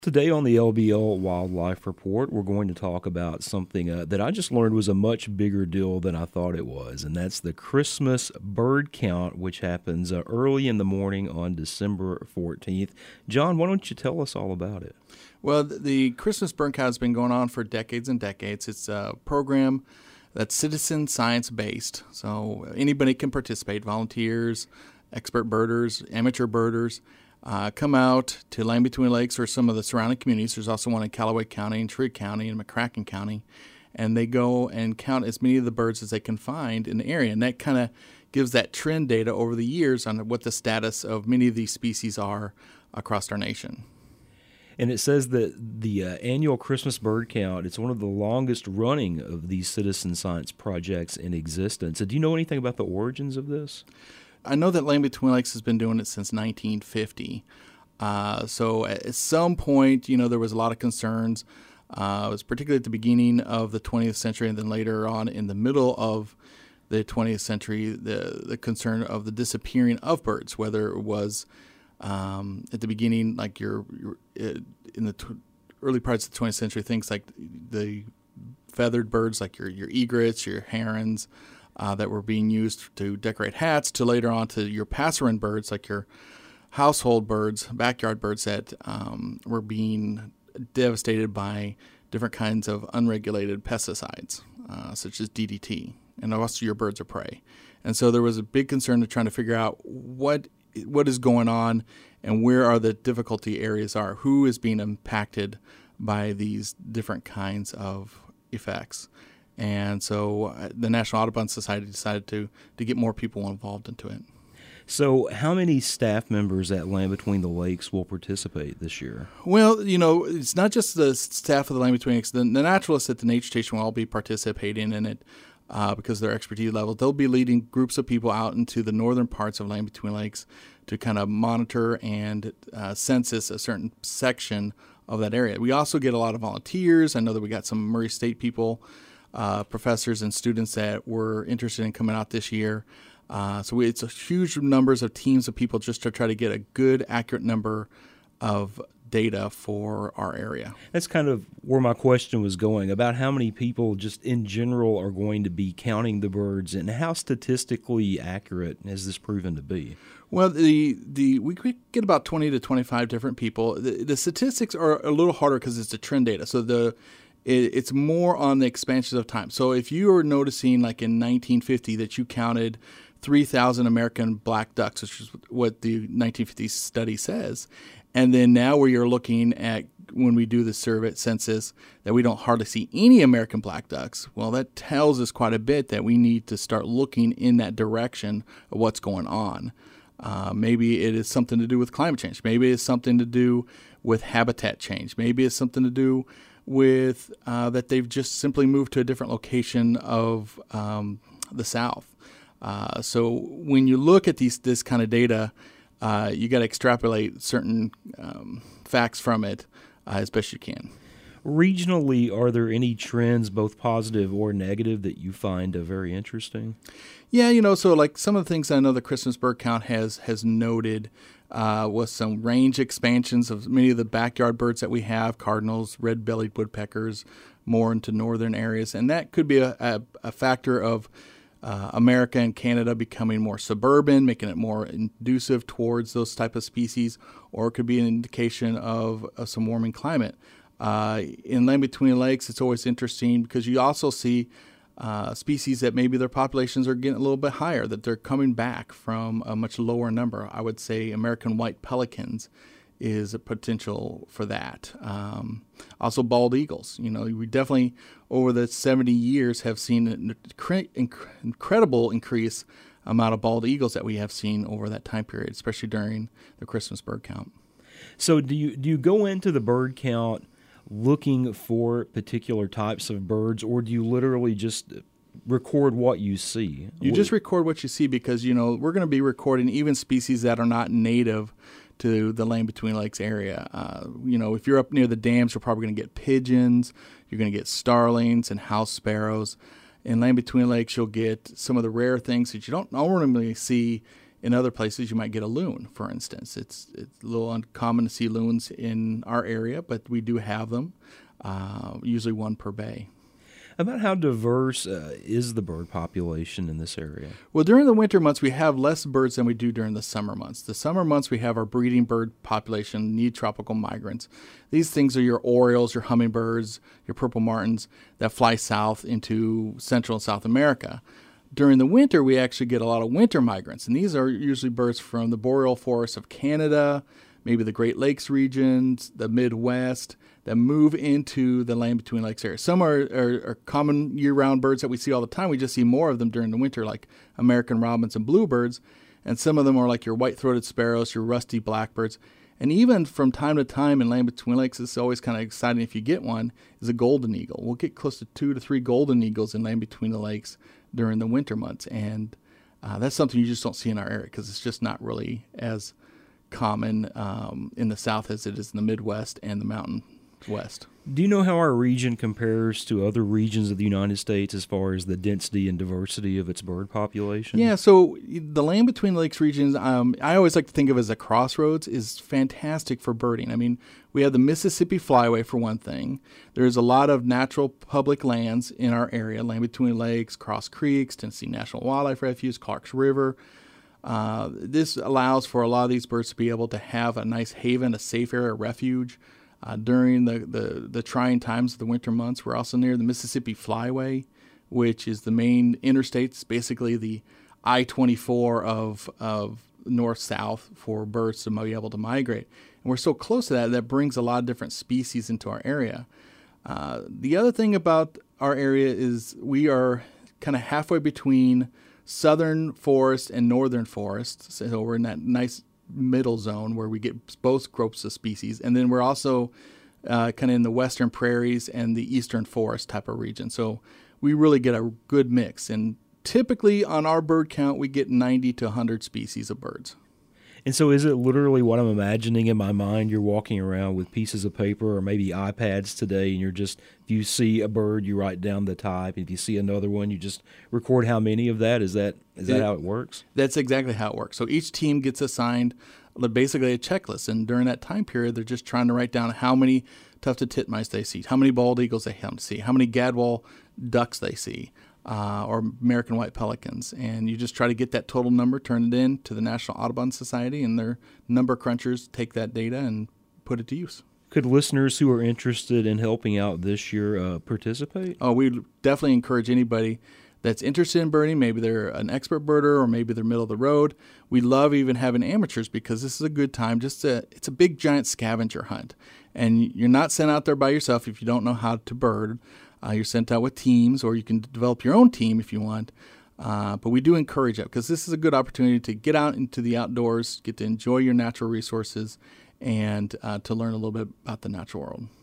Today on the LBL Wildlife Report, we're going to talk about something that I just learned was a much bigger deal than I thought it was, and that's the Christmas bird count, which happens early in the morning on December 14th. John, why don't you tell us all about it? Well, the Christmas bird count has been going on for decades and decades. It's a program that's citizen science based, so anybody can participate, volunteers, expert birders, amateur birders. Come out to Land Between Lakes or some of the surrounding communities. There's also one in Callaway County and Trigg County and McCracken County. And they go and count as many of the birds as they can find in the area. And that kind of gives that trend data over the years on what the status of many of these species are across our nation. And it says that the annual Christmas bird count, it's one of the longest running of these citizen science projects in existence. Do you know anything about the origins of this? I know that Land Between Lakes has been doing it since 1950. So at some point, there was a lot of concerns. It was particularly at the beginning of the 20th century and then later on in the middle of the 20th century, the concern of the disappearing of birds, whether it was at the beginning, like in the early parts of the 20th century, things like the feathered birds like your egrets, your herons, that were being used to decorate hats, to later on to your passerine birds, like your household birds, backyard birds that were being devastated by different kinds of unregulated pesticides, such as DDT, and also your birds of prey. And so there was a big concern to trying to figure out what is going on and where are the difficulty areas are, who is being impacted by these different kinds of effects. And so the National Audubon Society decided to get more people involved into it. So how many staff members at Land Between the Lakes will participate this year? Well, it's not just the staff of the Land Between Lakes. The naturalists at the Nature Station will all be participating in it because of their expertise level. They'll be leading groups of people out into the northern parts of Land Between Lakes to kind of monitor and census a certain section of that area. We also get a lot of volunteers. I know that we got some Murray State people, professors and students that were interested in coming out this year. It's a huge numbers of teams of people just to try to get a good, accurate number of data for our area. That's kind of where my question was going, about how many people just in general are going to be counting the birds, and how statistically accurate has this proven to be? Well, we get about 20 to 25 different people. The statistics are a little harder because it's the trend data. So it's more on the expansion of time. So if you were noticing, like in 1950, that you counted 3,000 American black ducks, which is what the 1950 study says, and then now where you're looking at when we do the survey census that we don't hardly see any American black ducks, well, that tells us quite a bit that we need to start looking in that direction of what's going on. Maybe it is something to do with climate change. Maybe it's something to do with habitat change. Maybe it's something to do with that they've just simply moved to a different location of the South. So when you look at this kind of data, you got to extrapolate certain facts from it as best you can. Regionally, are there any trends, both positive or negative, that you find very interesting? Yeah, so like some of the things I know the Christmas bird count has noted was some range expansions of many of the backyard birds that we have, cardinals, red-bellied woodpeckers, more into northern areas. And that could be a factor of America and Canada becoming more suburban, making it more conducive towards those type of species, or it could be an indication of some warming climate. In Land Between Lakes, it's always interesting because you also see species that maybe their populations are getting a little bit higher, that they're coming back from a much lower number. I would say American white pelicans is a potential for that. Also bald eagles. We definitely, over the 70 years, have seen an incredible increase amount of bald eagles that we have seen over that time period, especially during the Christmas bird count. So do you go into the bird count looking for particular types of birds, or do you literally just record what you see? You just record what you see because, we're going to be recording even species that are not native to the Land Between Lakes area. If you're up near the dams, you're probably going to get pigeons, you're going to get starlings and house sparrows. In Land Between Lakes, you'll get some of the rare things that you don't normally see in other places you might get a loon, for instance. It's a little uncommon to see loons in our area, but we do have them, usually one per bay. About how diverse is the bird population in this area? Well, during the winter months, we have less birds than we do during the summer months. The summer months, we have our breeding bird population, need tropical migrants. These things are your orioles, your hummingbirds, your purple martins that fly south into Central and South America. During the winter, we actually get a lot of winter migrants, and these are usually birds from the boreal forests of Canada, maybe the Great Lakes regions, the Midwest, that move into the land between lakes area. Some are common year-round birds that we see all the time. We just see more of them during the winter, like American robins and bluebirds. And some of them are like your white-throated sparrows, your rusty blackbirds. And even from time to time in land between lakes, it's always kind of exciting if you get one, is a golden eagle. We'll get close to 2 to 3 golden eagles in land between the lakes during the winter months. And that's something you just don't see in our area because it's just not really as common in the south as it is in the Midwest and the mountain west. Do you know how our region compares to other regions of the United States as far as the density and diversity of its bird population? Yeah, so the land between the lakes regions, I always like to think of as a crossroads, is fantastic for birding. I mean, we have the Mississippi Flyway for one thing. There's a lot of natural public lands in our area, land between lakes, Cross Creeks, Tennessee National Wildlife Refuge, Clarks River. This allows for a lot of these birds to be able to have a nice haven, a safe area, a refuge. During the trying times of the winter months. We're also near the Mississippi Flyway, which is the main interstate. It's basically the I-24 of north-south for birds to be able to migrate. And we're so close to that brings a lot of different species into our area. The other thing about our area is we are kind of halfway between southern forest and northern forest. So we're in that nice middle zone where we get both groups of species, and then we're also kind of in the western prairies and the eastern forest type of region. So we really get a good mix, and typically on our bird count we get 90 to 100 species of birds. And so is it literally what I'm imagining in my mind? You're walking around with pieces of paper or maybe iPads today, and you're just, if you see a bird, you write down the type. If you see another one, you just record how many of that. Is that how it works? That's exactly how it works. So each team gets assigned basically a checklist, and during that time period, they're just trying to write down how many tufted titmice they see, how many bald eagles they see, how many gadwall ducks they see, or American white pelicans. And you just try to get that total number, turn it in to the National Audubon Society, and their number crunchers take that data and put it to use. Could listeners who are interested in helping out this year participate? Oh, we definitely encourage anybody that's interested in birding. Maybe they're an expert birder or maybe they're middle of the road. We love even having amateurs because this is a good time. It's a big, giant scavenger hunt. And you're not sent out there by yourself if you don't know how to bird. You're sent out with teams, or you can develop your own team if you want. But we do encourage it because this is a good opportunity to get out into the outdoors, get to enjoy your natural resources, and to learn a little bit about the natural world.